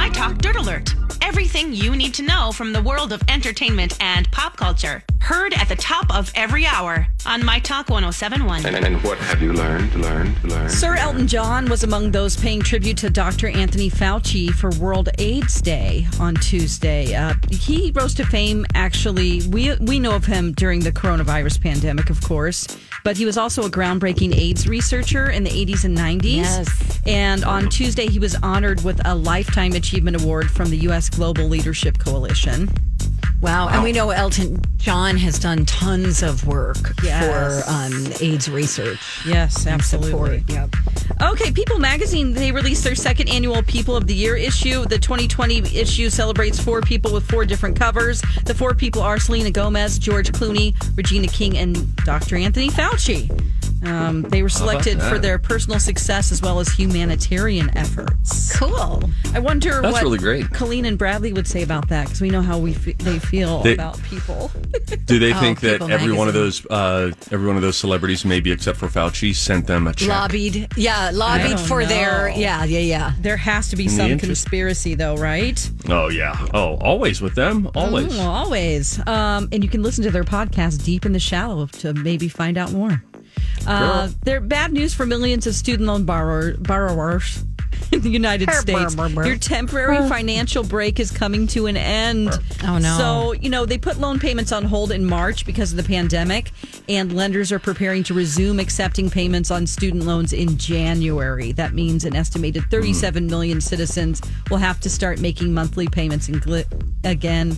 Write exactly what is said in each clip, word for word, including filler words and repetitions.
My Talk Dirt Alert. Everything you need to know from the world of entertainment and pop culture. Heard at the top of every hour on My Talk one oh seven point one. And, and what have you learned, learned, learned? Sir Elton John was among those paying tribute to Doctor Anthony Fauci for World AIDS Day on Tuesday. Uh, he rose to fame, actually. We, we know of him during the coronavirus pandemic, of course, but he was also a groundbreaking AIDS researcher in the eighties and nineties. Yes. And on Tuesday, he was honored with a Lifetime Achievement Award from the U S Global Leadership Coalition. Wow. And we know Elton John has done tons of work Yes. for um, AIDS research. Yes, and absolutely. support. Yep. Okay, People Magazine, they released their second annual People of the Year issue. The twenty twenty issue celebrates four people with four different covers. The four people are Selena Gomez, George Clooney, Regina King, and Doctor Anthony Fauci. Um, they were selected for their personal success as well as humanitarian efforts. Cool. I wonder That's what really great. Colleen and Bradley would say about that, because we know how we f- they feel They- about people. Do they Oh, think that People every one of Magazine. those, uh, every one of those celebrities, maybe except for Fauci, sent them a check? Lobbied. Yeah, I lobbied don't for their. know. Yeah, yeah, yeah. There has to be the some interest- conspiracy, though, right? Oh yeah. Oh, always with them. Always. Mm, always. Um, and you can listen to their podcast, Deep in the Shallow, to maybe find out more. Uh, they're bad news for millions of student loan borrower, borrowers in the United States. Your temporary financial break is coming to an end. Oh, no. So, you know, they put loan payments on hold in March because of the pandemic, and lenders are preparing to resume accepting payments on student loans in January. That means an estimated thirty-seven million citizens will have to start making monthly payments in gl- again.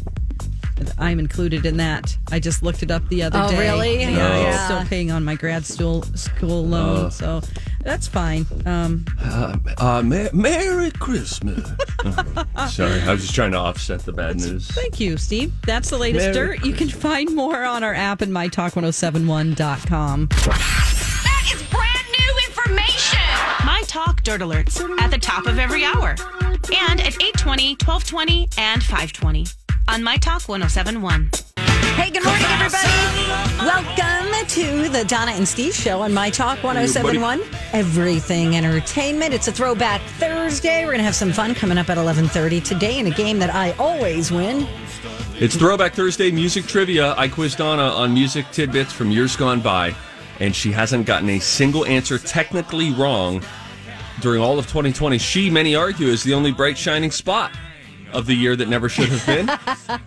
I'm included in that. I just looked it up the other Oh, day. really? Yeah, No. I'm Yeah. still paying on my grad school school loan, Uh. so that's fine. Um, Uh, uh, Ma- Merry Christmas. Uh, sorry, I was just trying to offset the bad news. thank you, Steve. That's the latest Merry dirt. You can find more on our app and my talk ten seventy-one dot com. That is brand new information. My Talk Dirt Alerts at the top of every hour. And at eight twenty, twelve twenty, and five twenty on My Talk ten seventy-one. Hey, good morning, everybody. Welcome to the Donna and Steve Show on My Talk ten seventy-one. Everything Entertainment. It's a throwback Thursday. We're going to have some fun coming up at eleven thirty today in a game that I always win. It's Throwback Thursday music trivia. I quizzed Donna on music tidbits from years gone by, and she hasn't gotten a single answer technically wrong during all of twenty twenty. She, many argue, is the only bright shining spot of the year that never should have been.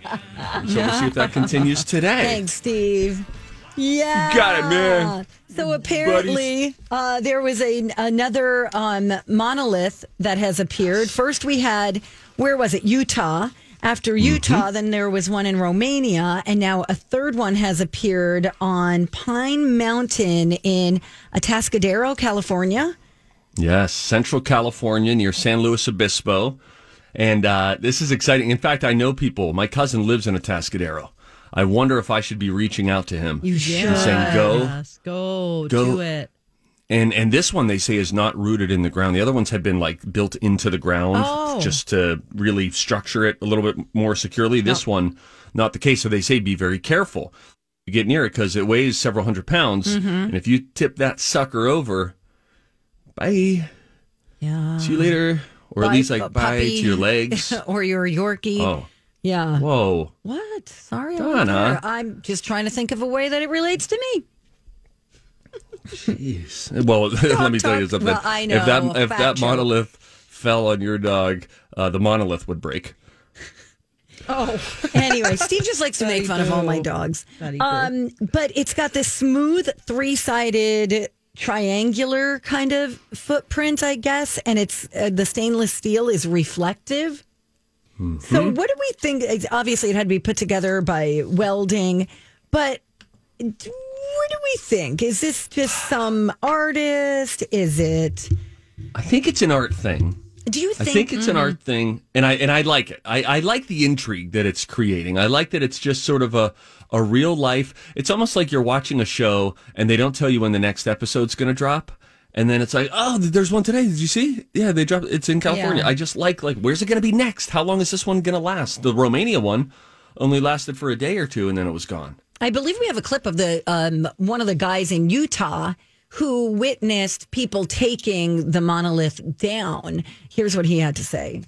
So we'll see if that continues today. Thanks, Steve. Yeah. Got it, man. So apparently, uh, there was a another um, monolith that has appeared. First, we had, where was it? Utah. After Utah, Mm-hmm. then there was one in Romania, and now a third one has appeared on Pine Mountain in Atascadero, California. Yes, Central California near San Luis Obispo. And uh, this is exciting. In fact, I know people. My cousin lives in Atascadero. I wonder if I should be reaching out to him. You should. And saying, go. Yes, go, Go. do it. And and this one, they say, is not rooted in the ground. The other ones have been like built into the ground Oh. just to really structure it a little bit more securely. This one, not the case. So they say be very careful. You get near it because it weighs several hundred pounds. Mm-hmm. And if you tip that sucker over, bye. Yeah. See you later. Or at Bye, least like uh, bye puppy. to your legs. Or your Yorkie. Oh, Yeah. whoa. What? Sorry, I Donna. wasn't there. I'm just trying to think of a way that it relates to me. Jeez. Well, let me tell you talk- something. well, I If that know. if Fat that joke. monolith fell on your dog, uh, the monolith would break. Oh, anyway, Steve just likes to make fun of all my dogs. Um, but it's got this smooth three-sided triangular kind of footprint, I guess, and it's uh, the stainless steel is reflective. So, what do we think? Obviously, it had to be put together by welding, but what do we think? Is this just some artist? Is it? I think it's an art thing. Do you I think? think it's an art thing, and I and I like it. I, I like the intrigue that it's creating. I like that it's just sort of a, a real life. It's almost like you're watching a show and they don't tell you when the next episode's going to drop, and then it's like, oh, there's one today. Did you see? Yeah, they dropped. It's in California. Yeah. I just like like where's it going to be next? How long is this one going to last? The Romania one only lasted for a day or two, and then it was gone. I believe we have a clip of the um, one of the guys in Utah who witnessed people taking the monolith down. Here's what he had to say.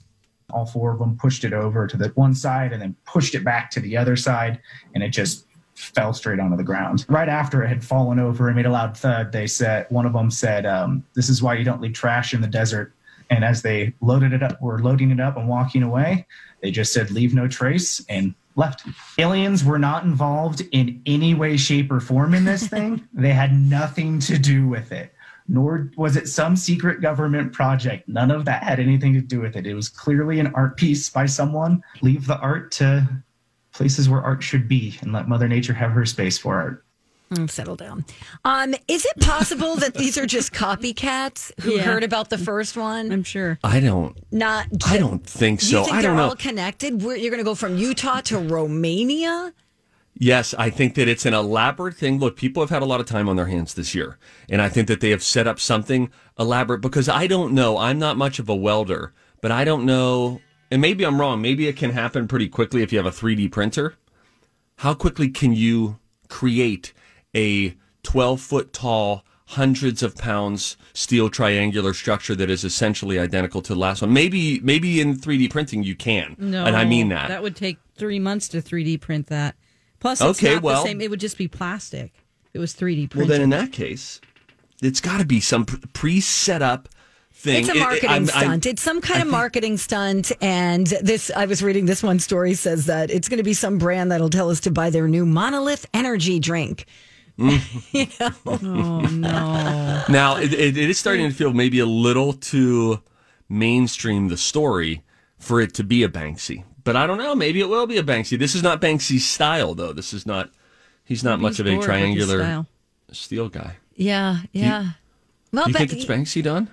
All four of them pushed it over to the one side and then pushed it back to the other side, and it just fell straight onto the ground. Right after it had fallen over and made a loud thud, they said, one of them said, um, this is why you don't leave trash in the desert. And as they loaded it up, were loading it up and walking away, they just said, leave no trace, and left. Aliens were not involved in any way, shape, or form in this thing. They had nothing to do with it. Nor was it some secret government project. None of that had anything to do with it. It was clearly an art piece by someone. Leave the art to places where art should be and let Mother Nature have her space for art. Mm, settle down. Um, is it possible that these are just copycats who Yeah. heard about the first one? I'm sure. I don't. Not. I don't think so. You think I they're don't know. all connected? Where- You're going to go from Utah to Romania? Yes, I think that it's an elaborate thing. Look, people have had a lot of time on their hands this year, and I think that they have set up something elaborate because I don't know. I'm not much of a welder, but I don't know, and maybe I'm wrong. Maybe it can happen pretty quickly if you have a three D printer. How quickly can you create a twelve foot tall, hundreds of pounds steel triangular structure that is essentially identical to the last one? Maybe, maybe in three D printing you can, No, and I mean that. That would take three months to three D print that. Plus, it's Okay, not well- the same. It would just be plastic. It was three D Well, printed. then in that case, it's got to be some pre-set up thing. It's a It- it- marketing I'm- I'm- stunt. it's some kind of marketing stunt. And this, I was reading this one story says that it's going to be some brand that'll tell us to buy their new Monolith energy drink. You know? Oh no! Now, it, it, it is starting to feel maybe a little too mainstream, the story, for it to be a Banksy. But I don't know. Maybe it will be a Banksy. This is not Banksy's style, though. This is not, he's not much He's of a bored with his triangular style. steel guy. Yeah, yeah. well, Do you but think it's Banksy done?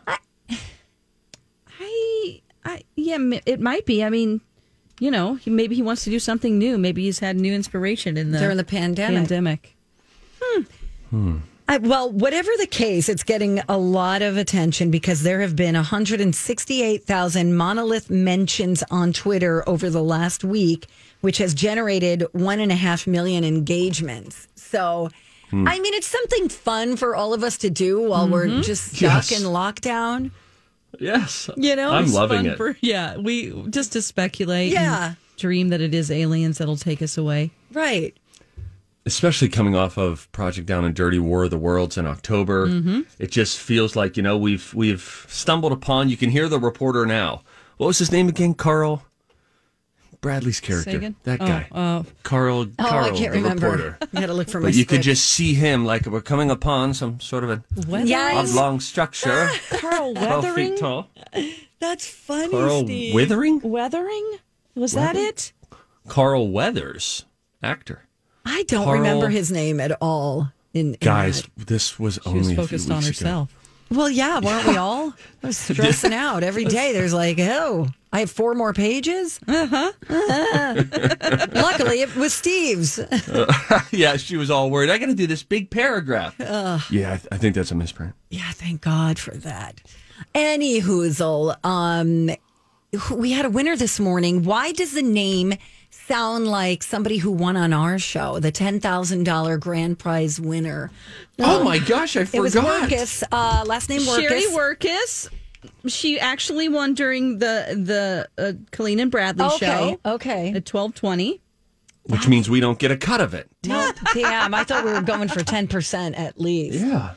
I, I, yeah, m- it might be. I mean, you know, he, maybe he wants to do something new. Maybe he's had new inspiration in the during the pandemic. pandemic. I, well, whatever the case, it's getting a lot of attention because there have been one hundred sixty-eight thousand Monolith mentions on Twitter over the last week, which has generated one and a half million engagements. So, I mean, it's something fun for all of us to do while we're just stuck Yes. in lockdown. Yes. You know, I'm it's loving fun it. For, yeah, we just to speculate. Yeah. and dream that it is aliens that'll take us away. Right. Especially coming off of Project Down and Dirty War of the Worlds in October. Mm-hmm. It just feels like, you know, we've we've stumbled upon, you can hear the reporter now. What was his name again? Carl? Bradley's character. Sagan? That Oh, guy. oh. Carl, Oh, Carl, I can't the remember. reporter. I had to look for my But you could script. just see him like we're coming upon some sort of an Yes. oblong structure, Carl twelve Weathering. feet tall. That's funny, Carl Steve. Withering? Weathering? Was that it? Carl Weathers, actor. I don't Carl- remember his name at all. In, in Guys, that. this was She only was a few focused on weeks ago. herself. Well, yeah, weren't we all? I was stressing out every day. There's like, oh, I have four more pages. Uh-huh. Luckily, it was Steve's. Yeah, she was all worried. I got to do this big paragraph. Yeah, I, th- I think that's a misprint. Yeah, thank God for that. Any hoozle, um, we had a winner this morning. Why does the name sound like somebody who won on our show, the ten thousand dollars grand prize winner? Oh my gosh, I It was forgot. Workus, uh, last name Workus. Sherry Workus. She actually won during the the uh, Colleen and Bradley Okay, show okay. at twelve twenty. Which means we don't get a cut of it. No, damn, I thought we were going for ten percent at least. Yeah.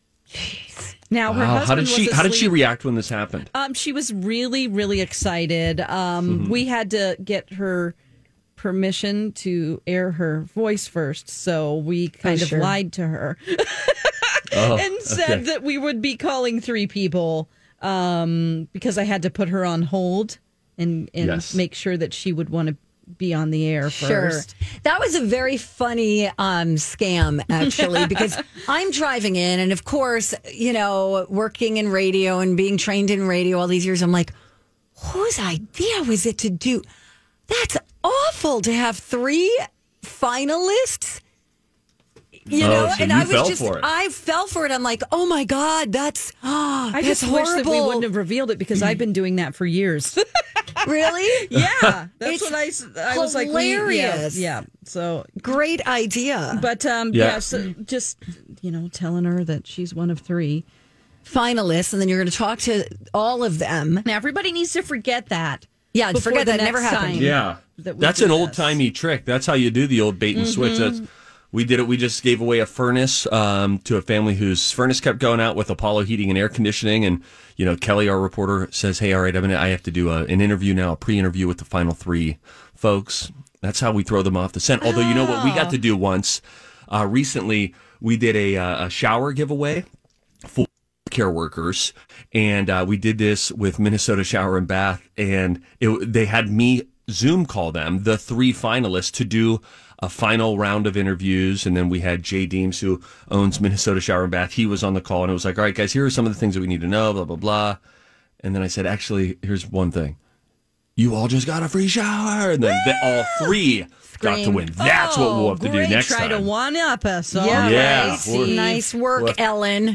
Now her Wow. husband How did was she? How did she asleep. react when this happened? Um, she was really, really excited. Um, Mm-hmm. We had to get her permission to air her voice first, so we kind Oh, of sure. lied to her Oh, and said okay. that we would be calling three people um, because I had to put her on hold and, and Yes. make sure that she would want to be on the air Sure. first. That was a very funny um, scam, actually, because I'm driving in, and of course, you know, working in radio and being trained in radio all these years, I'm like, whose idea was it to do? That's awful to have three finalists. You Oh, know, so and you I was fell just, for it. I fell for it. I'm like, oh my God, that's, oh, I that's just wish horrible. that we wouldn't have revealed it because I've been doing that for years. Really? yeah, that's It's what I, s- I was like. we- hilarious. Yeah, yeah. So Great idea. But um, Yeah. yeah. so just you know, telling her that she's one of three. Finalists, and then you're going to talk to all of them. Now everybody needs to forget that. Yeah, before forget the that. Never next happened. time Yeah, that we that's do an this. old timey trick. That's how you do the old bait and switch. That's we did it. We just gave away a furnace um, to a family whose furnace kept going out with Apollo Heating and Air Conditioning, and you know Kelly, our reporter, says, "Hey, all right, I'm gonna, I have to do a, an interview now, a pre-interview with the final three folks." That's how we throw them off the scent. Although you know what we got to do once uh, recently, we did a, uh, a shower giveaway for care workers, and uh, we did this with Minnesota Shower and Bath, and it, they had me Zoom call them, the three finalists, to do a final round of interviews. And then we had Jay Deems, who owns Minnesota Shower and Bath. He was on the call, and it was like, all right, guys, here are some of the things that we need to know, blah, blah, blah. And then I said, actually, here's one thing. You all just got a free shower. And then they, all three got to win. That's what we'll have to great. do next Try time. to one-up us. all Yeah, right, Yeah, right. Steve. Nice work, What- Ellen.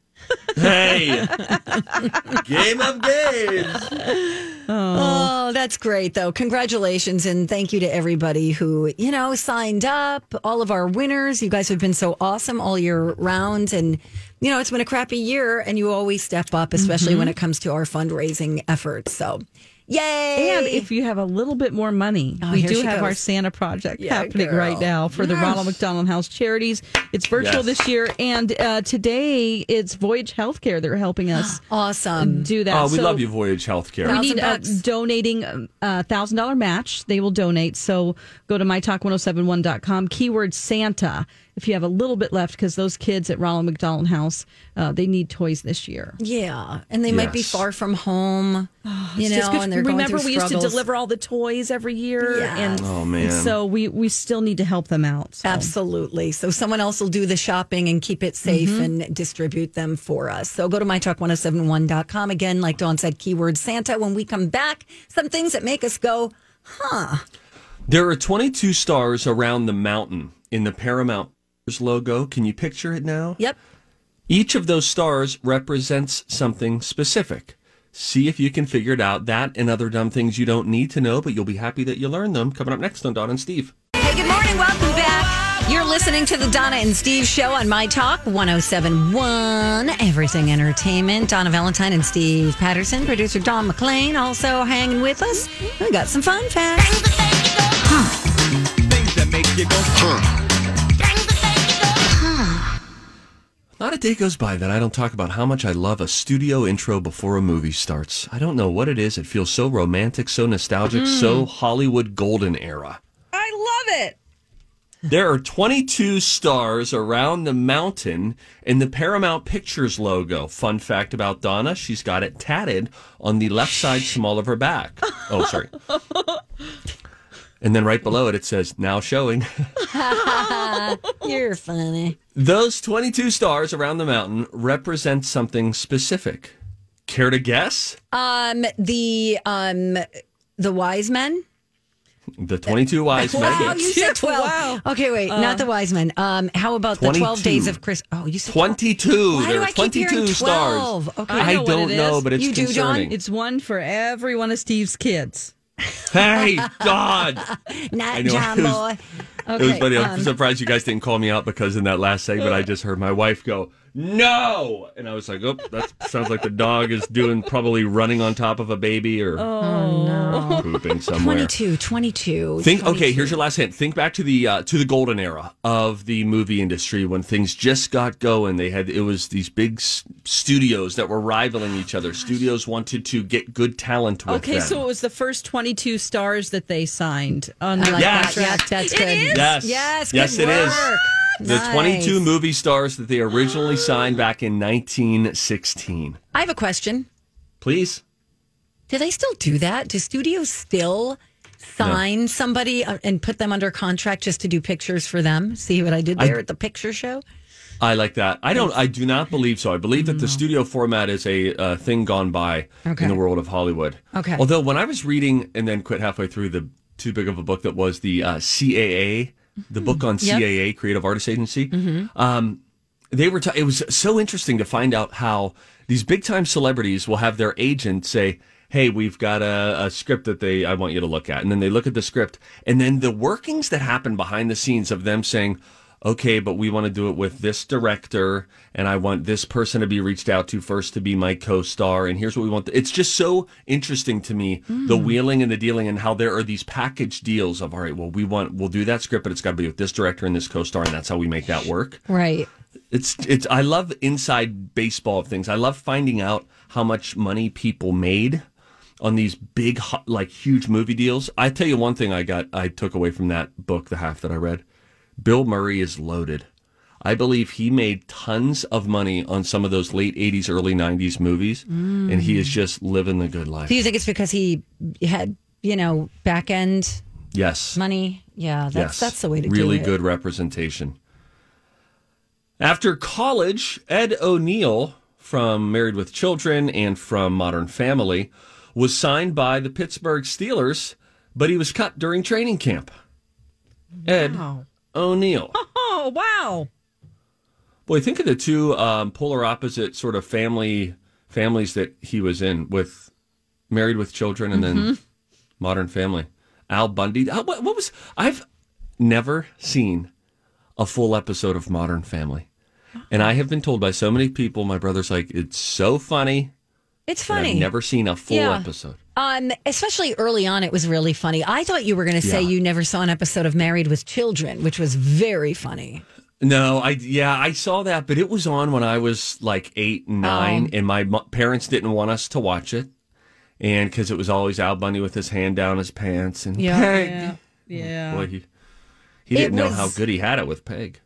Hey, game of games. Oh, that's great, though. Congratulations, and thank you to everybody who, you know, signed up, all of our winners. You guys have been so awesome all year round, and, you know, it's been a crappy year, and you always step up, especially when it comes to our fundraising efforts. So, yay! And if you have a little bit more money, Oh, we here do she have our goes. Santa Project Yeah, happening girl. right now for the Yes. Ronald McDonald House Charities. It's virtual Yes. this year, and uh, today it's Voyage Healthcare. They're helping us Awesome. do that. Oh, we So love you, Voyage Healthcare. We need Thousand uh, bucks. donating a one thousand dollars match. They will donate. So go to my talk ten seventy-one dot com, keyword Santa, if you have a little bit left, because those kids at Ronald McDonald House, uh, they need toys this year. Yeah, and they might be Yes. far from home, you Just know, 'cause and they're going remember through we used to struggles. deliver all the toys every year, Yeah. and, Oh, man. and so we we still need to help them out. So. Absolutely. So someone else will do the shopping and keep it safe and distribute them for us. So go to my talk ten seventy-one dot com. Again, like Dawn said, keyword Santa. When we come back, some things that make us go, huh. There are twenty-two stars around the mountain in the Paramount logo. Can you picture it now? Yep. Each of those stars represents something specific. See if you can figure it out. That and other dumb things you don't need to know, but you'll be happy that you learned them. Coming up next on Dawn and Steve. Hey, good morning. Welcome back. You're listening to the Donna and Steve show on My Talk ten seventy-one, Everything Entertainment. Donna Valentine and Steve Patterson, producer Don McClain, also hanging with us. We got some fun facts. Things that make you go, huh. Not a day goes by that I don't talk about how much I love a studio intro before a movie starts. I don't know what it is. It feels so romantic, so nostalgic, so Hollywood golden era. I love it. There are twenty-two stars around the mountain in the Paramount Pictures logo. Fun fact about Donna, she's got it tatted on the left side small of her back. Oh, sorry. And then right below it, it says, now showing. You're funny. Those twenty-two stars around the mountain represent something specific. Care to guess? Um, the um, the wise men. The twenty-two wise men. Wow, you said twelve. Wow. Okay, wait, not the wise men. Um, how about the twelve twenty-two. days of Christmas? Oh, you said twenty-two. Why do there I are keep twenty-two hearing stars. twelve? Okay. I I, know what don't it know, is. but it's You do, John? concerning. It's one for every one of Steve's kids. Hey, God. Not I know. John It was- boy. It was Okay, funny. I'm um, surprised you guys didn't call me out because in that last segment, I just heard my wife go, no. And I was like, oh, that sounds like the dog is doing probably running on top of a baby or pooping somewhere. twenty-two, twenty-two. Think okay. twenty-two. Here's your last hint. Think back to the uh, to the golden era of the movie industry when things just got going. They had it was these big s- studios that were rivaling each other. Studios wanted to get good talent with Okay, them. so it was the first twenty-two stars that they signed on the I like Yes. that. Yeah, contract. that's It good. is? yes, Yes, yes, good it is. work. The Nice. twenty-two movie stars that they originally signed back in nineteen sixteen. I have a question. Please. Do they still do that? Do studios still sign somebody uh, and put them under contract just to do pictures for them? See what I did there I- at the picture show? I like that. I don't. I do not believe so. I believe that the studio format is a uh, thing gone by Okay. in the world of Hollywood. Okay. Although when I was reading and then quit halfway through the too big of a book that was the uh, C A A, the book on Yep. C A A, Creative Artists Agency. Um, they were. T- it was so interesting to find out how these big time celebrities will have their agent say, hey, we've got a, a script that they I want you to look at. And then they look at the script. And then the workings that happen behind the scenes of them saying, okay, but we want to do it with this director, and I want this person to be reached out to first to be my co-star, and here's what we want. It's just so interesting to me, mm. the wheeling and the dealing, and how there are these package deals of, all right, well, we want, we'll do that script, but it's got to be with this director and this co-star, and that's how we make that work. Right. It's, it's, I love inside baseball of things. I love finding out how much money people made on these big, like, huge movie deals. I tell you one thing I got, I took away from that book, the half that I read. Bill Murray is loaded. I believe he made tons of money on some of those late eighties, early nineties movies, mm. and he is just living the good life. Do you think it's because he had, you know, back end yes. money? Yeah, that's yes. that's the way to really do it. Really good representation. After college, Ed O'Neill from Married with Children and from Modern Family was signed by the Pittsburgh Steelers, but he was cut during training camp. Ed Wow. O'Neill. Oh, wow. Boy, think of the two um, polar opposite sort of family families that he was in, with Married with Children and mm-hmm. then Modern Family. Al Bundy. Uh, what, what was? I've never seen a full episode of Modern Family, and I have been told by so many people. My brother's like, it's so funny. It's funny. I've never seen a full yeah. episode. Um, especially early on, it was really funny. I thought you were going to say yeah. you never saw an episode of Married with Children, which was very funny. No, I yeah, I saw that, but it was on when I was like eight, nine, oh. and my mo- parents didn't want us to watch it, and because it was always Al Bundy with his hand down his pants and yeah, Peg. yeah, yeah. Boy, he he didn't It know was- how good he had it with Peg.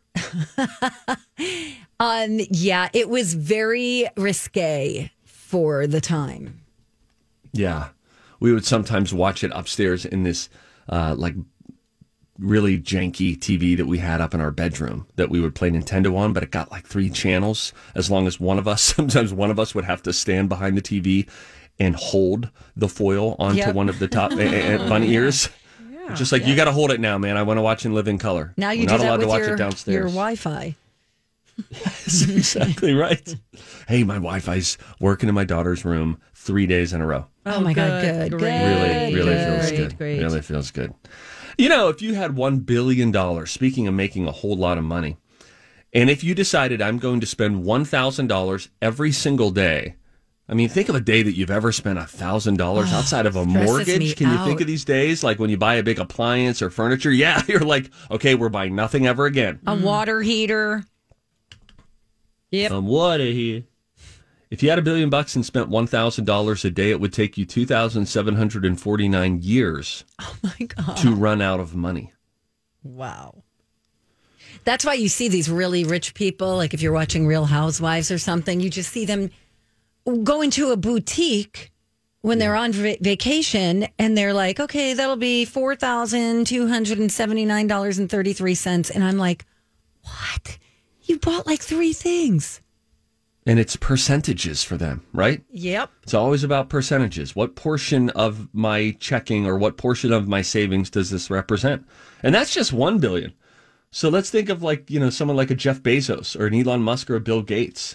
Um, yeah, it was very risque for the time. Yeah, we would sometimes watch it upstairs in this uh, like really janky T V that we had up in our bedroom that we would play Nintendo on, but it got like three channels. As long as one of us, sometimes one of us would have to stand behind the T V and hold the foil onto Yep. one of the top uh, uh, bunny ears. Yeah, Just like, yeah. you got to hold it now, man. I want to watch in living color. Now you We're do not that allowed with to watch your, it downstairs. your Wi-Fi. That's exactly right. Hey, my Wi-Fi's working in my daughter's room three days in a row. Oh, my God, good, great, good. Really, really good, feels great, good. Great. Really feels good. You know, if you had one billion dollars, speaking of making a whole lot of money, and if you decided I'm going to spend one thousand dollars every single day, I mean, think of a day that you've ever spent one thousand dollars outside of a stresses me mortgage. Can you out. think of these days, like when you buy a big appliance or furniture? Yeah, you're like, okay, we're buying nothing ever again. A water heater. Yep. Some water here. If you had a billion bucks and spent one thousand dollars a day, it would take you two thousand seven hundred forty-nine years Oh, my God. to run out of money. Wow. That's why you see these really rich people, like if you're watching Real Housewives or something, you just see them go into a boutique when they're on va- vacation and they're like, okay, that'll be four thousand two hundred seventy-nine dollars and thirty-three cents. And I'm like, what? You bought like three things. And it's percentages for them, right? Yep. It's always about percentages. What portion of my checking or what portion of my savings does this represent? And that's just one billion. So let's think of, like, you know, someone like a Jeff Bezos or an Elon Musk or a Bill Gates.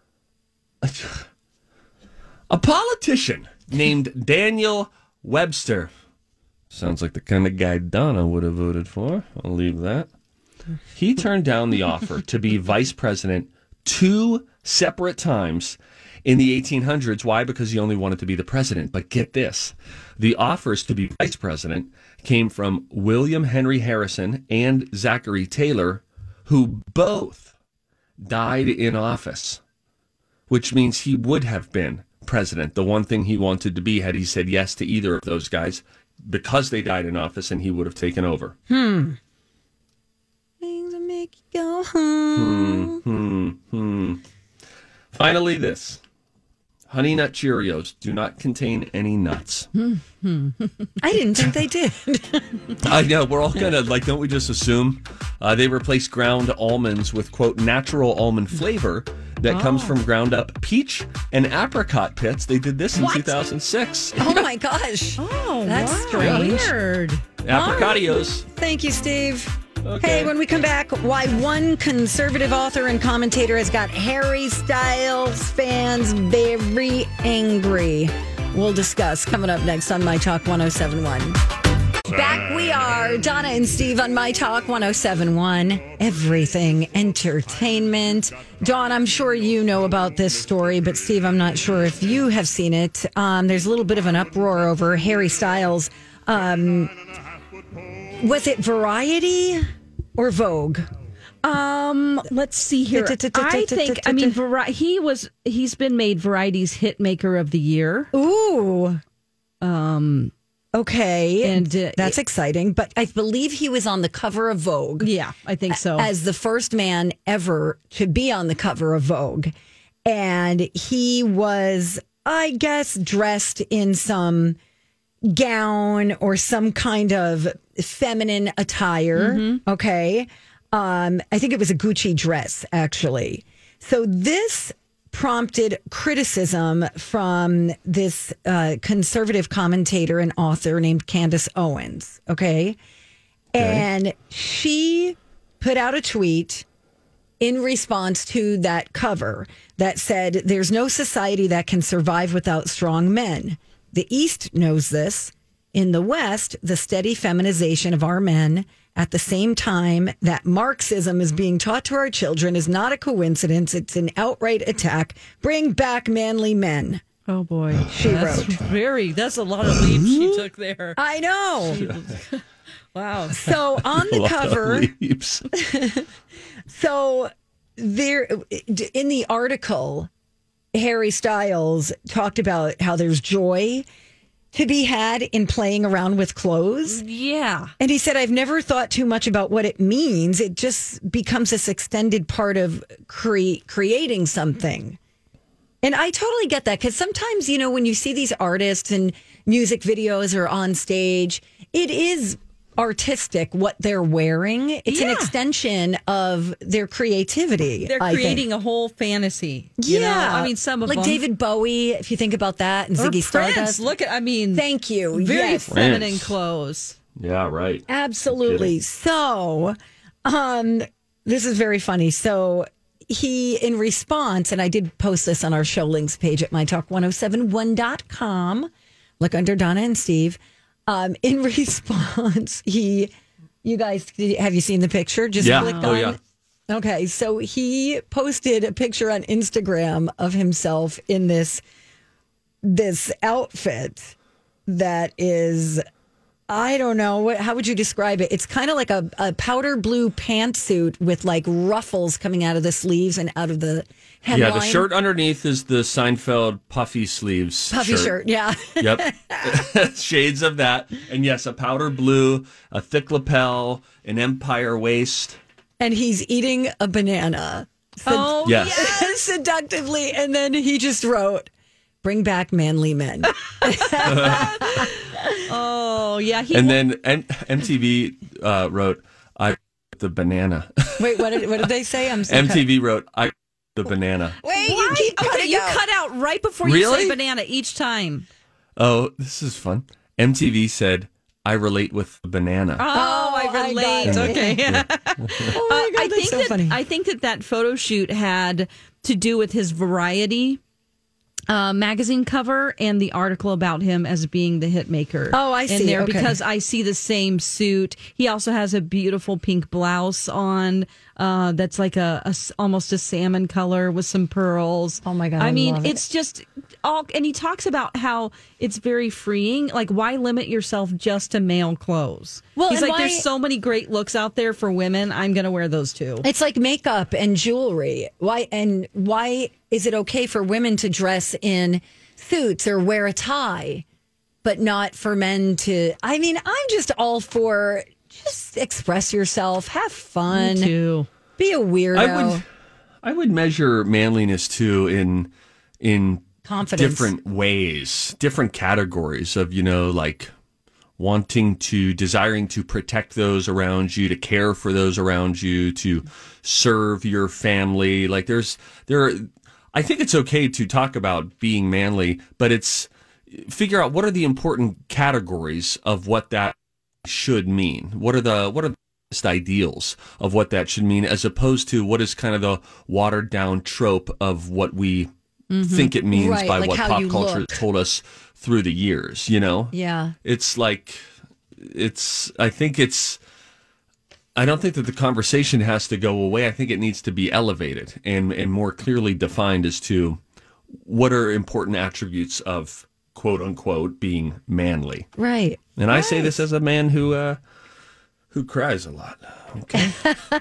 A politician named Daniel Webster. Sounds like the kind of guy Donna would have voted for. I'll leave that. He turned down the offer to be vice president two separate times in the eighteen hundreds. Why? Because he only wanted to be the president. But get this. The offers to be vice president came from William Henry Harrison and Zachary Taylor, who both died in office, which means he would have been president, the one thing he wanted to be, had he said yes to either of those guys, because they died in office, and he would have taken over. Hmm. Things that make you go home. Hmm, hmm, hmm. Finally, this. Honey Nut Cheerios do not contain any nuts. I didn't think they did. I know, we're all kind of like, don't we just assume? Uh, they replace ground almonds with, quote, natural almond flavor that Oh. comes from ground up peach and apricot pits. They did this in What? two thousand six. Oh, my gosh. Oh, That's wow. strange. Weird. Apricatios. Thank you, Steve. Okay. Hey, when we come back, why one conservative author and commentator has got Harry Styles fans very angry. We'll discuss coming up next on My Talk one oh seven one. Back we are, Donna and Steve on My Talk one oh seven one, Everything Entertainment. Dawn, I'm sure you know about this story, but Steve, I'm not sure if you have seen it. Um, there's a little bit of an uproar over Harry Styles. Um, was it Variety or Vogue? Um, let's see here. I think, I mean, vari- he was, he's been made Variety's Hitmaker of the Year. Ooh. Um, Okay, and uh, that's exciting. But I believe he was on the cover of Vogue. Yeah, I think so. As the first man ever to be on the cover of Vogue. And he was, I guess, dressed in some gown or some kind of feminine attire. Mm-hmm. Okay. Um, I think it was a Gucci dress, actually. So this prompted criticism from this uh, conservative commentator and author named Candace Owens. Okay? okay. And she put out a tweet in response to that cover that said, "There's no society that can survive without strong men. The East knows this. In the West, the steady feminization of our men at the same time that Marxism is being taught to our children is not a coincidence. It's an outright attack. Bring back manly men." Oh, boy. She that's wrote. Very, that's a lot of leaps she took there. I know. Wow. So on the cover, leaps. so there in the article, Harry Styles talked about how there's joy to be had in playing around with clothes. Yeah. And he said, "I've never thought too much about what it means. It just becomes this extended part of cre- creating something." And I totally get that, because sometimes, you know, when you see these artists and music videos or on stage, it is artistic what they're wearing. It's yeah. an extension of their creativity. They're I creating think. a whole fantasy. You Yeah. know? I mean, some of like them. David Bowie, if you think about that, and Or Ziggy Prince. Stardust. Look at, I mean. Thank you. Very Yes. feminine Prince. clothes. Yeah, right. Absolutely. So, um, this is very funny. So, he, in response, and I did post this on our show links page at my talk ten seventy-one dot com. Look under Donna and Steve. Um, in response, he, you guys, have you seen the picture? Just Yeah. clicked Oh, on. yeah. Okay, so he posted a picture on Instagram of himself in this this outfit that is, I don't know, what, how would you describe it? It's kind of like a, a powder blue pantsuit with like ruffles coming out of the sleeves and out of the headline. Yeah, the shirt underneath is the Seinfeld puffy sleeves Puffy shirt, shirt yeah. Yep. Shades of that. And yes, a powder blue, a thick lapel, an empire waist. And he's eating a banana. Sed- Oh, Yes. yes. seductively. And then he just wrote, "Bring back manly men." Oh, yeah. He And then M- MTV uh, wrote, "I the banana." Wait, what did, what did they say? I'm so M T V wrote, "I the banana." Wait, you Why? keep Okay, cutting you out. cut out right before you Really? say banana each time. Oh, this is fun. M T V said, "I relate with the banana." Oh, I I got relate. it. Okay. Oh my God, I that's think so that funny. I think that that photo shoot had to do with his Variety uh, magazine cover and the article about him as being the hit maker. Oh, I in see. there Okay. because I see the same suit. He also has a beautiful pink blouse on. Uh, that's like a, a s- almost a salmon color with some pearls. Oh my God, I I mean, love it. it's just all. And he talks about how it's very freeing. Like, why limit yourself just to male clothes? Well, he's and like, why- there's so many great looks out there for women. I'm going to wear those too. It's like makeup and jewelry. Why and why is it okay for women to dress in suits or wear a tie, but not for men to? I mean, I'm just all for just express yourself, have fun, Me too. be a weirdo. I would, I would measure manliness too in in Confidence. different ways, different categories of, you know, like wanting to, desiring to protect those around you, to care for those around you, to serve your family. Like there's there, are, I think it's okay to talk about being manly, but it's figure out what are the important categories of what that should mean. What are the what are the best ideals of what that should mean, as opposed to what is kind of the watered down trope of what we think it means Right, by like what how pop you culture look. told us through the years. You know, Yeah. it's like it's. I think it's. I don't think that the conversation has to go away. I think it needs to be elevated and and more clearly defined as to what are important attributes of quote unquote being manly. Right. And I right. say this as a man who uh, who cries a lot. Okay.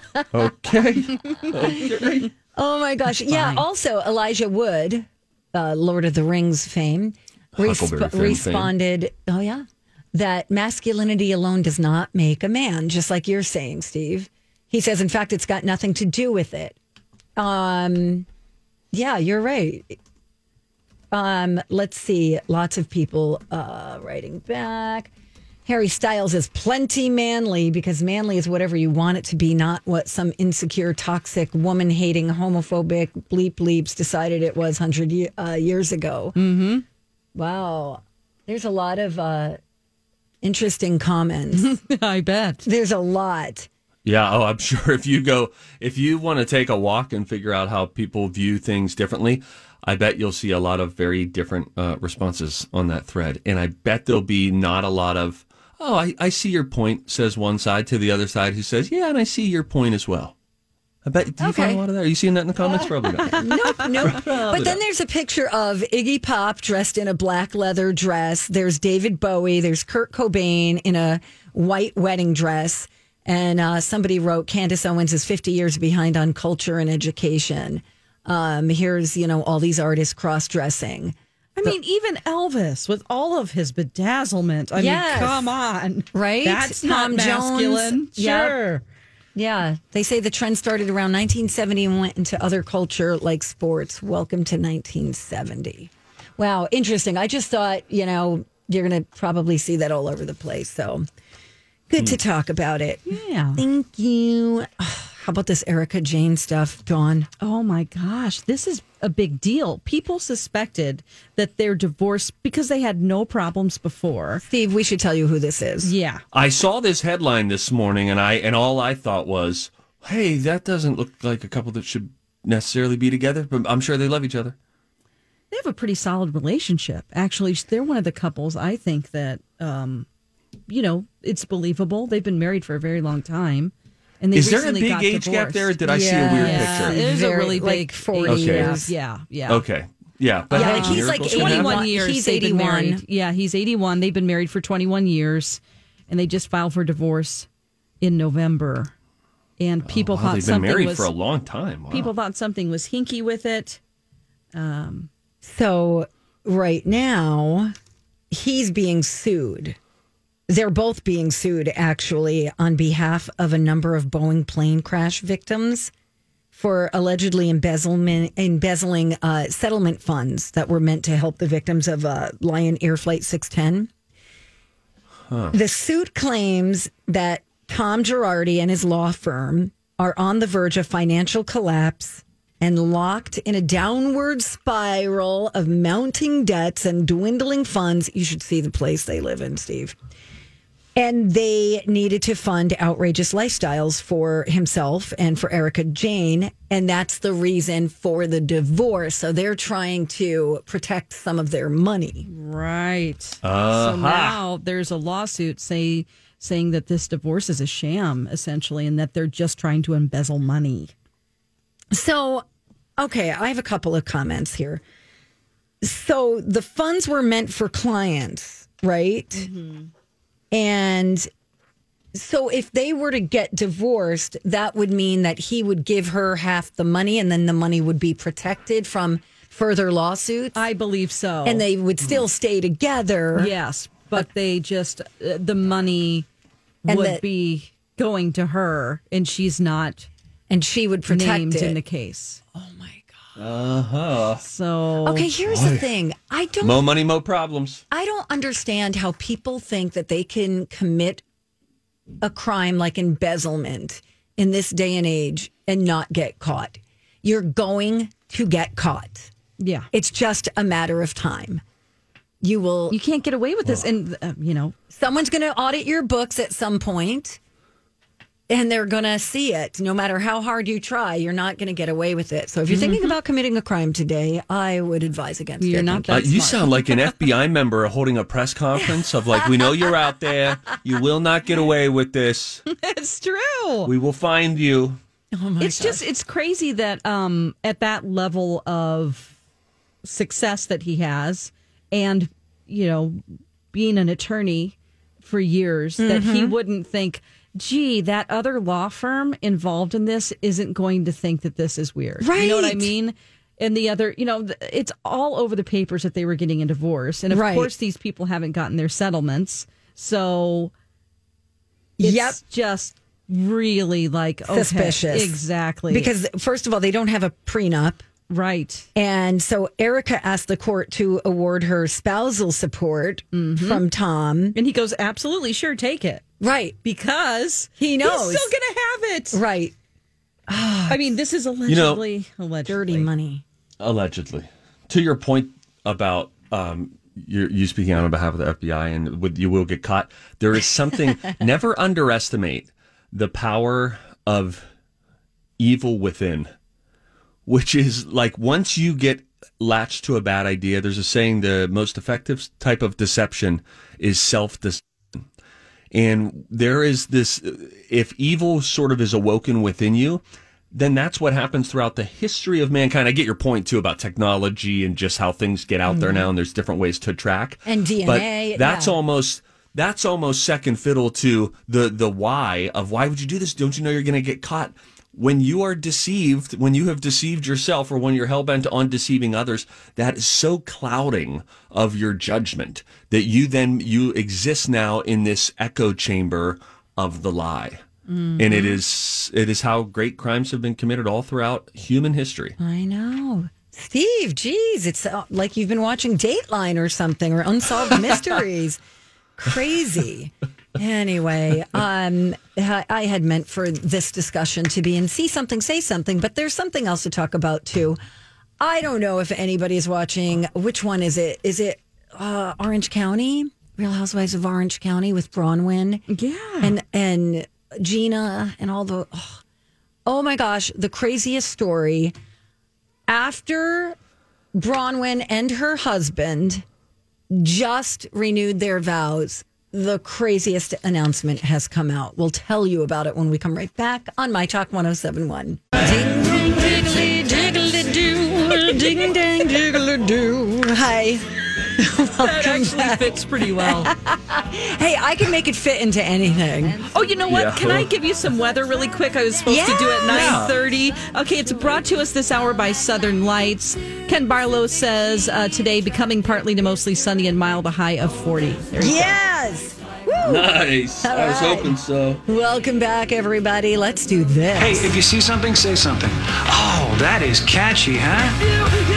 okay. Okay. Oh my gosh. Yeah. Also, Elijah Wood, uh, Lord of the Rings fame, resp- Finn responded, fame. oh, yeah, that masculinity alone does not make a man, just like you're saying, Steve. He says, in fact, it's got nothing to do with it. Um, yeah, you're right. Um, let's see. Lots of people uh, writing back. Harry Styles is plenty manly because manly is whatever you want it to be, not what some insecure, toxic, woman-hating, homophobic bleep bleeps decided it was one hundred uh, years ago. Mm-hmm. Wow. There's a lot of uh, interesting comments. I bet. There's a lot. Yeah, oh, I'm sure if you go, if you want to take a walk and figure out how people view things differently, I bet you'll see a lot of very different uh, responses on that thread. And I bet there'll be not a lot of, oh, I, I see your point, says one side to the other side who says, yeah, and I see your point as well. I bet, do you Okay. find a lot of that? Are you seeing that in the comments? Probably not. Nope, nope. But Probably then not. there's a picture of Iggy Pop dressed in a black leather dress. There's David Bowie. There's Kurt Cobain in a white wedding dress. And uh, somebody wrote, Candace Owens is fifty years behind on culture and education. Um, here's, you know, all these artists cross-dressing. I mean, even Elvis with all of his bedazzlement. I Yes. mean, come on. Right? That's Tom not masculine. Jones. Yep. Sure. Yeah. They say the trend started around nineteen seventy and went into other culture like sports. Welcome to nineteen seventy. Wow. Interesting. I just thought, you know, you're going to probably see that all over the place. So good to talk about it. Yeah. Thank you. How about this Erica Jane stuff, Dawn? Oh my gosh, this is a big deal. People suspected that they're divorced because they had no problems before. Steve, we should tell you who this is. Yeah. I saw this headline this morning, and I and all I thought was, hey, that doesn't look like a couple that should necessarily be together, but I'm sure they love each other. They have a pretty solid relationship. Actually, they're one of the couples I think that, um, you know, it's believable. They've been married for a very long time. And they Is there a recently big got age gap divorced. there? Or did I see a weird Yeah, picture? there's a Very, really like, big forty age gap. years. Yeah, yeah. Okay. Yeah. But Yeah, hey, like he's like miracles can happen. twenty-one eighty-one. years. He's they've been eighty-one. married. Yeah, he's eighty-one. They've been married for twenty-one years, and they just filed for divorce in November. And people Wow, thought they've been something married was for a long time. Wow. people thought something was hinky with it. Um, So right now, he's being sued. They're both being sued, actually, on behalf of a number of Boeing plane crash victims for allegedly embezzlement, embezzling uh, settlement funds that were meant to help the victims of uh, Lion Air Flight six ten. Huh. The suit claims that Tom Girardi and his law firm are on the verge of financial collapse and locked in a downward spiral of mounting debts and dwindling funds. You should see the place they live in, Steve. And they needed to fund outrageous lifestyles for himself and for Erica Jane. And that's the reason for the divorce. So they're trying to protect some of their money. right. Uh-huh. So now there's a lawsuit say, saying that this divorce is a sham, essentially, and that they're just trying to embezzle money. So, okay, I have a couple of comments here. So the funds were meant for clients, right? Mm-hmm. And so if they were to get divorced, that would mean that he would give her half the money and then the money would be protected from further lawsuits. I believe so. And they would still stay together. Yes, but they just, uh, the money And would the- be going to her, and she's not And she would protect named it. in the case. Oh, my God. Uh-huh. So, Okay, here's the thing. I don't Mo money, mo problems. I don't understand how people think that they can commit a crime like embezzlement in this day and age and not get caught. You're going to get caught. yeah. It's just a matter of time. You will, You can't get away with this. And, uh, you know, someone's going to audit your books at some point, and they're going to see it. No matter how hard you try, you're not going to get away with it. So if you're thinking about committing a crime today, I would advise against You're it. not that Uh, you smart. sound like an F B I member holding a press conference of like, we know you're out there. You will not get away with this. It's true. We will find you. Oh my It's just it's crazy that um at that level of success that he has, and you know, being an attorney for years, that he wouldn't think, gee, that other law firm involved in this isn't going to think that this is weird. You know what I Right. mean? And the other, you know, th- it's all over the papers that they were getting a divorce. And of Right. course, these people haven't gotten their settlements. So it's Yep. just really like, okay, Suspicious. Exactly. Because, first of all, they don't have a prenup. right. And so Erica asked the court to award her spousal support from Tom. And he goes, absolutely, sure, take it. Right. Because He knows. he's still going to have it. Right. I mean, this is allegedly, allegedly. Dirty money. Allegedly. To your point about um, you, you speaking on behalf of the F B I and with, you will get caught, there is something, never underestimate the power of evil within, which is like once you get latched to a bad idea, there's a saying the most effective type of deception is self-deception. And there is this, if evil sort of is awoken within you, then that's what happens throughout the history of mankind. I get your point, too, about technology and just how things get out there now, and there's different ways to track. And D N A, But that's yeah. almost... That's almost second fiddle to the the why of why would you do this? Don't you know you're going to get caught? When you are deceived, when you have deceived yourself, or when you're hell-bent on deceiving others, that is so clouding of your judgment that you then, you exist now in this echo chamber of the lie. Mm-hmm. And it is it is how great crimes have been committed all throughout human history. I know. Steve, geez, it's uh, like you've been watching Dateline or something, or Unsolved Mysteries. Crazy. Anyway, um, I I had meant for this discussion to be in See Something, Say Something, but there's something else to talk about, too. I don't know if anybody is watching. Which one is it? Is it uh, Orange County? Real Housewives of Orange County with Bronwyn? Yeah. And, and Gina and all the... Oh, oh, my gosh, the craziest story. After Bronwyn and her husband just renewed their vows, the craziest announcement has come out. We'll tell you about it when we come right back on My Talk one oh seven one. Ding, ding, diggly, diggly, doo. Ding, dang, diggly, doo. Hi. That actually fits pretty well. Hey, I can make it fit into anything. Oh, you know what? Yeah. Can I give you some weather really quick? I was supposed to do it at Yeah. nine thirty. Okay, it's brought to us this hour by Southern Lights. Ken Barlow says uh, today becoming partly to mostly sunny and mild, a high of forty. There you Yes. Woo. Nice. I was right. hoping so. Welcome back, everybody. Let's do this. Hey, if you see something, say something. Oh, that is catchy, huh?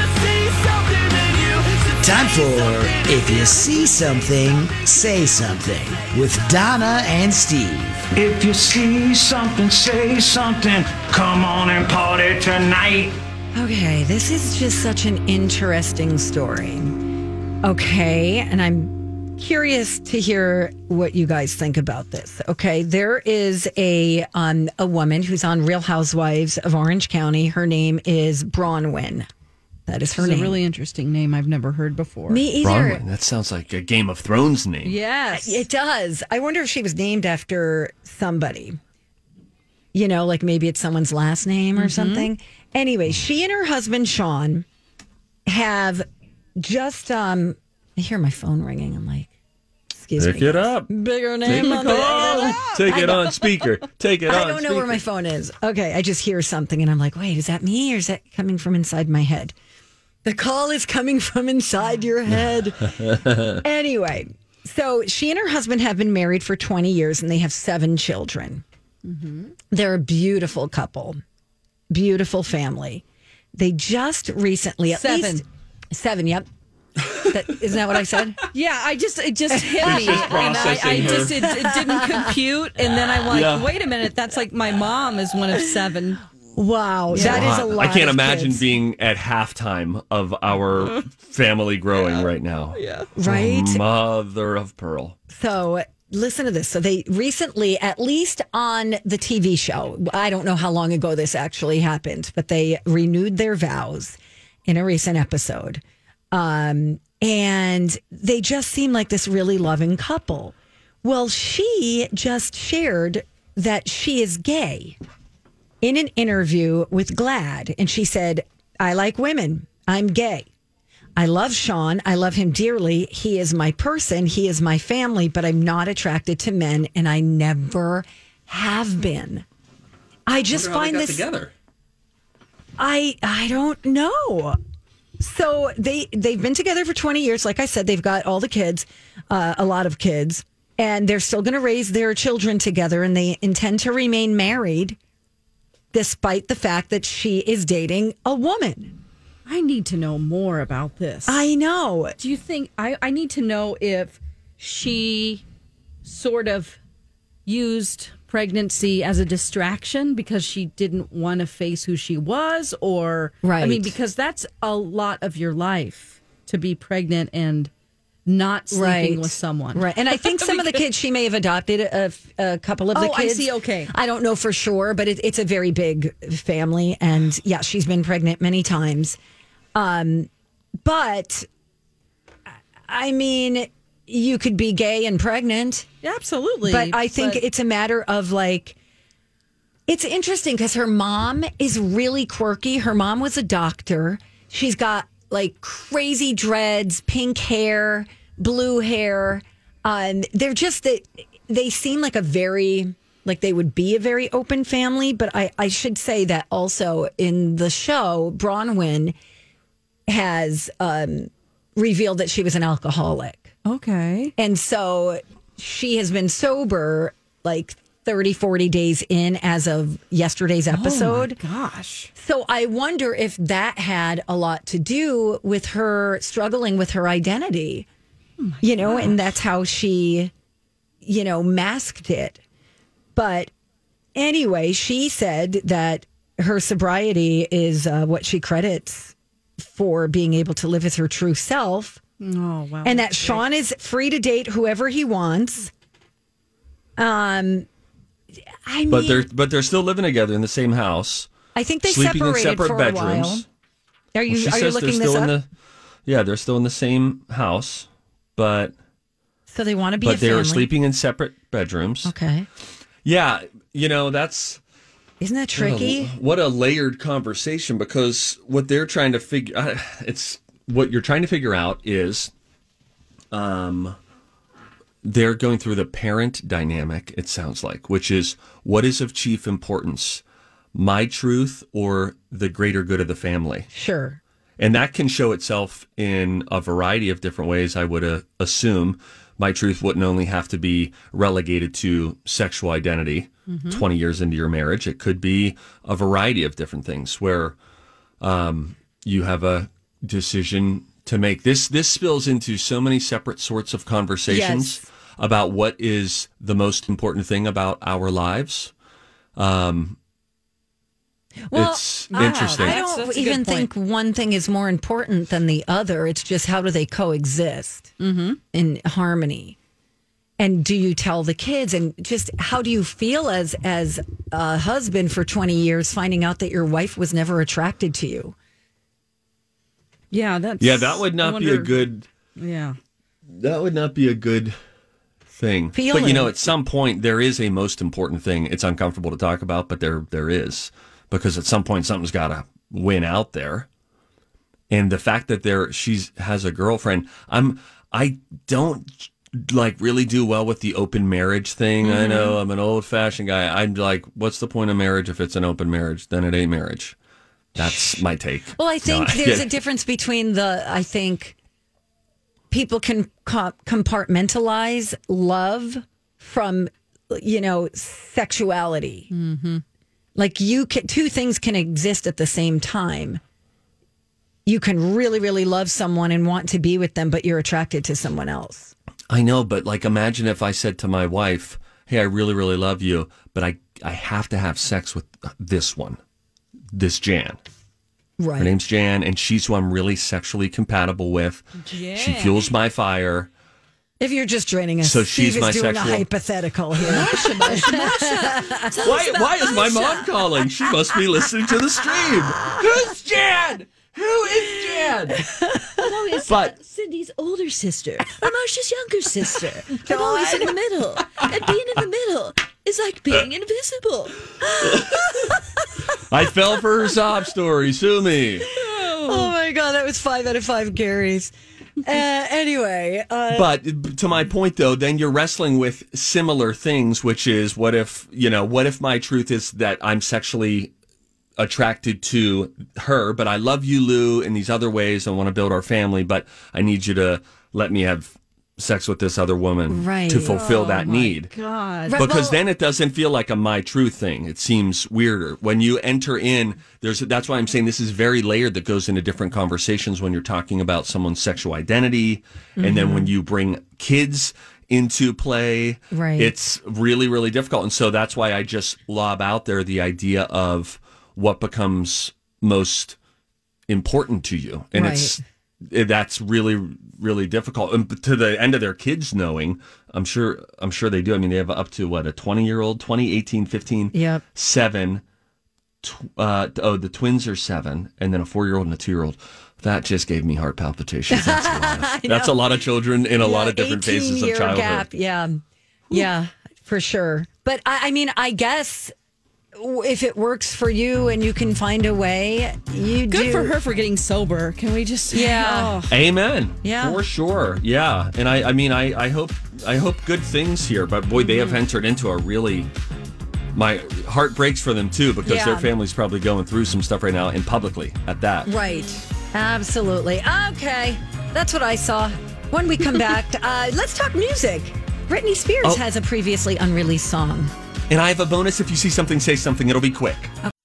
Time for If You See Something, Say Something with Donna and Steve. If you see something, say something. Come on and party tonight. Okay, this is just such an interesting story. Okay, and I'm curious to hear what you guys think about this. Okay, there is a um, a woman who's on Real Housewives of Orange County. Her name is Bronwyn. That is her It's name. a really interesting name I've never heard before. Me either. Bronwyn, that sounds like a Game of Thrones name. Yes. It does. I wonder if she was named after somebody. You know, like maybe it's someone's last name or something. Anyway, she and her husband, Sean, have just, um, I hear my phone ringing. I'm like, excuse Pick me. it up. Bigger Take name it on the on. Take it on speaker. Take it on I don't know where my phone is. Okay, I just hear something and I'm like, wait, is that me or is that coming from inside my head? The call is coming from inside your head. Anyway, so she and her husband have been married for twenty years and they have seven children. Mm-hmm. They're a beautiful couple, beautiful family. They just recently, at Seven. least seven, yep. That, isn't that what I said? Yeah, I just it just hit me, just and I, I processing her. just it, it didn't compute, and then I'm like, Yeah. wait a minute, that's like my mom is one of seven. Wow, that is a lot. I can't of imagine kids. being at halftime of our family growing right now. Yeah. Right? Mother of pearl. So listen to this. So they recently, at least on the T V show, I don't know how long ago this actually happened, but they renewed their vows in a recent episode. Um, and they just seem like this really loving couple. Well, she just shared that she is gay in an interview with GLAAD. And she said, I like women. I'm gay. I love Sean. I love him dearly. He is my person. He is my family, but I'm not attracted to men, and I never have been. I just I wonder how find they got this together. I I don't know. So they they've been together for twenty years. Like I said, they've got all the kids, uh, a lot of kids, and they're still going to raise their children together, and they intend to remain married despite the fact that she is dating a woman. I need to know more about this. I know. Do you think I, I need to know if she sort of used pregnancy as a distraction because she didn't want to face who she was, or right. I mean, because that's a lot of your life to be pregnant and not sleeping right. with someone. Right. And I think some of the kids, she may have adopted a, a couple of the oh, kids. I see. Okay. I don't know for sure, but it, it's a very big family. And yeah, she's been pregnant many times. Um, but I mean, you could be gay and pregnant. Yeah, absolutely. But I think but- it's a matter of like, it's interesting because her mom is really quirky. Her mom was a doctor. She's got like crazy dreads, pink hair, blue hair. Um, they're just that they seem like a very, like they would be a very open family. But I, I should say that also in the show, Bronwyn has um, revealed that she was an alcoholic. Okay. And so she has been sober like thirty, forty days in as of yesterday's episode. Oh my gosh. So I wonder if that had a lot to do with her struggling with her identity, oh you know, gosh. And that's how she, you know, masked it. But anyway, she said that her sobriety is uh, what she credits for being able to live as her true self. Oh, wow. And that Sean is free to date whoever he wants. Um, I mean, But they're but they're still living together in the same house. I think they sleeping separated in separate for bedrooms. a while. Are you Well, she are you says looking they're this still up? in the yeah, they're still in the same house, but So they want to be but a they're family. sleeping in separate bedrooms. Okay. Yeah, you know, that's Isn't that tricky? What a, what a layered conversation, because what they're trying to figure uh, it's what you're trying to figure out is um they're going through the parent dynamic, it sounds like, which is what is of chief importance, my truth or the greater good of the family? Sure. And that can show itself in a variety of different ways, I would uh, assume. My truth wouldn't only have to be relegated to sexual identity mm-hmm. twenty years into your marriage. It could be a variety of different things where um, you have a decision to make. This this spills into so many separate sorts of conversations yes. about what is the most important thing about our lives. Um, well, it's uh, interesting. I don't That's a even good point. think one thing is more important than the other. It's just how do they coexist Mm-hmm. in harmony? And do you tell the kids? And just how do you feel as as a husband for twenty years, finding out that your wife was never attracted to you? Yeah, that's Yeah, that would I not be a wonder- good. Yeah. That would not be a good thing. Feeling. But you know, at some point, there is a most important thing. It's uncomfortable to talk about, but there there is, because at some point something's got to win out there. And the fact that there she's has a girlfriend, I'm I don't like really do well with the open marriage thing. Mm-hmm. I know I'm an old fashioned guy. I'm like, what's the point of marriage if it's an open marriage? Then it ain't marriage. That's my take. Well, I think No, I there's get- a difference between the, I think people can co- compartmentalize love from, you know, sexuality. Mm-hmm. Like you can, two things can exist at the same time. You can really, really love someone and want to be with them, but you're attracted to someone else. I know, but like, imagine if I said to my wife, hey, I really, really love you, but I, I have to have sex with this one, this Jan. Right. Her name's Jan, and she's who I'm really sexually compatible with. Jan. She fuels my fire, If you're just joining us, So she's Steve my is doing sexual- a hypothetical here. Masha, Masha, Masha. Tell us Why, about why is my Masha. mom calling? She must be listening to the stream. Who's Jan? Who is Jan? I'm always But- Cindy's older sister. I'm Marsha's younger sister. I'm always in the middle. And being in the middle is like being invisible. I fell for her sob story. Sue me. Oh my God, that was five out of five Garys. Uh, anyway, uh, But to my point, though, then you're wrestling with similar things, which is what if, you know, what if my truth is that I'm sexually attracted to her, but I love you, Lou, in these other ways. I want to build our family, but I need you to let me have sex with this other woman Right. to fulfill that need. God. Right, Because well- then it doesn't feel like a my truth thing. It seems weirder when you enter in. There's that's why I'm saying this is very layered. That goes into different conversations when you're talking about someone's sexual identity, mm-hmm. and then when you bring kids into play, Right. it's really really difficult. And so that's why I just lob out there the idea of what becomes most important to you, and Right. it's. That's really, really difficult. And to the end of their kids knowing, I'm sure, I'm sure they do. I mean, they have up to what, a twenty year old, twenty, eighteen, fifteen, Yep. seven. Tw- uh, oh, the twins are seven, and then a four year old and a two year old. That just gave me heart palpitations. That's a lot. That's a lot of children in a lot of different phases of eighteen-year childhood. Gap. Yeah, yeah, for sure. But I, I mean, I guess if it works for you and you can find a way, you Good do. for her for getting sober. Can we just say, Yeah. oh. Amen. Yeah. For sure. Yeah. And I, I mean, I, I hope, I hope good things here, but boy, they have entered into a really, my heart breaks for them too, because Yeah. their family's probably going through some stuff right now and publicly at that. Right. Absolutely. Okay. That's what I saw. When we come back, uh, let's talk music. Britney Spears Oh. has a previously unreleased song. And I have a bonus. If you see something, say something. It'll be quick.